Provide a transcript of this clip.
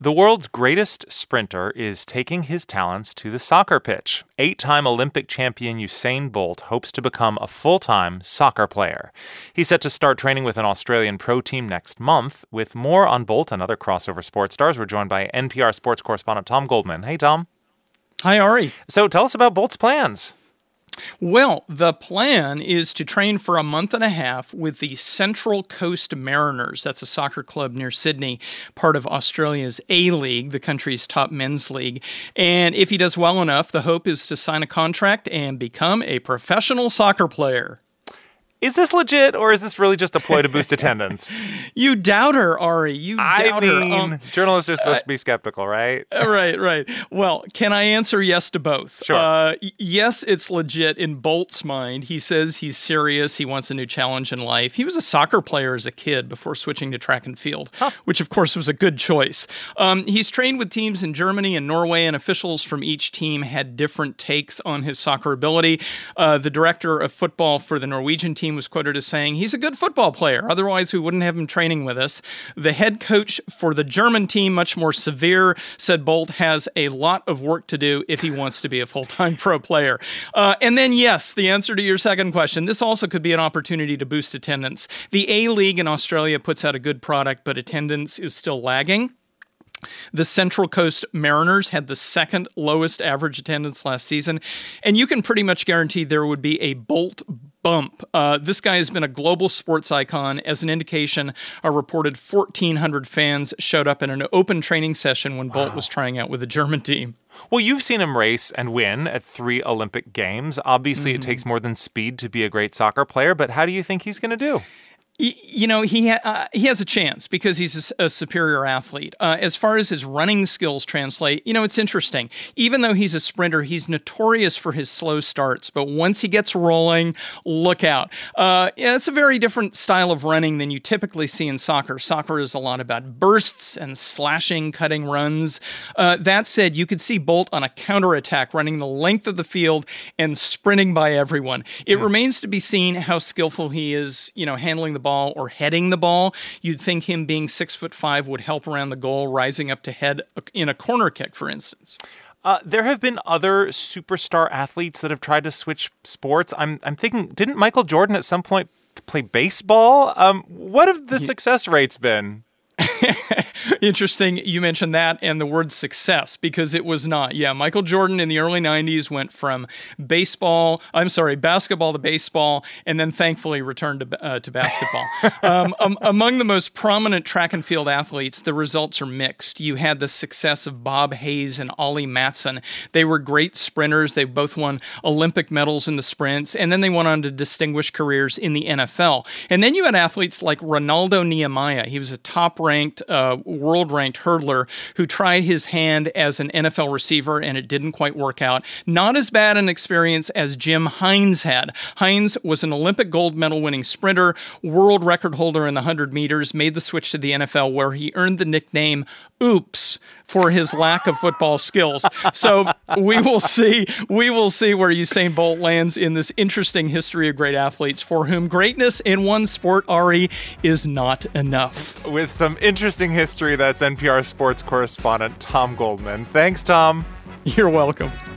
The world's greatest sprinter is taking his talents to the soccer pitch. 8-time Olympic champion Usain Bolt hopes to become a full-time soccer player. He's set to start training with an Australian pro team next month. With more on Bolt and other crossover sports stars, we're joined by NPR sports correspondent Tom Goldman. Hey, Tom. Hi, Ari. So tell us about Bolt's plans. Well, the plan is to train for a month and a half with the Central Coast Mariners. That's a soccer club near Sydney, part of Australia's A-League, the country's top men's league. And if he does well enough, the hope is to sign a contract and become a professional soccer player. Is this legit, or is this really just a ploy to boost attendance? You doubt her, Ari. You doubt her. Journalists are supposed to be skeptical, right? Right. Well, can I answer yes to both? Sure. Yes, it's legit in Bolt's mind. He says he's serious. He wants a new challenge in life. He was a soccer player as a kid before switching to track and field, which, of course, was a good choice. He's trained with teams in Germany and Norway, and officials from each team had different takes on his soccer ability. The director of football for the Norwegian team was quoted as saying, "He's a good football player. Otherwise, we wouldn't have him training with us." The head coach for the German team, much more severe, said Bolt has a lot of work to do if he wants to be a full-time pro player. And then, yes, the answer to your second question, this also could be an opportunity to boost attendance. The A-League in Australia puts out a good product, but attendance is still lagging. The Central Coast Mariners had the second lowest average attendance last season, and you can pretty much guarantee there would be a Bolt bump. This guy has been a global sports icon. As an indication, a reported 1,400 fans showed up in an open training session when Bolt was trying out with the German team. Well, you've seen him race and win at 3 Olympic Games. Obviously, it takes more than speed to be a great soccer player, but how do you think he's going to do? You know, he has a chance because he's a superior athlete. As far as his running skills translate, it's interesting. Even though he's a sprinter, he's notorious for his slow starts. But once he gets rolling, look out. It's a very different style of running than you typically see in soccer. Soccer is a lot about bursts and slashing, cutting runs. That said, you could see Bolt on a counterattack, running the length of the field and sprinting by everyone. It remains to be seen how skillful he is, handling the ball or heading the ball. You'd think him being 6'5" would help around the goal, rising up to head in a corner kick, for instance. There have been other superstar athletes that have tried to switch sports. I'm thinking, didn't Michael Jordan at some point play baseball? What have the success rates been? Interesting you mentioned that and the word success, because it was not. Yeah, Michael Jordan in the early 90s went from basketball to baseball, and then thankfully returned to basketball. Among the most prominent track and field athletes, the results are mixed. You had the success of Bob Hayes and Ollie Matson. They were great sprinters. They both won Olympic medals in the sprints, and then they went on to distinguished careers in the NFL. And then you had athletes like Ronaldo Nehemiah. He was a top-ranked, world-ranked hurdler who tried his hand as an NFL receiver, and it didn't quite work out. Not as bad an experience as Jim Hines had. Hines was an Olympic gold medal winning sprinter, world record holder in the 100 meters, made the switch to the NFL, where he earned the nickname Oops for his lack of football skills. So we will see where Usain Bolt lands in this interesting history of great athletes for whom greatness in one sport, Ari, is not enough. With some interesting history, that's NPR sports correspondent Tom Goldman. Thanks, Tom. You're welcome.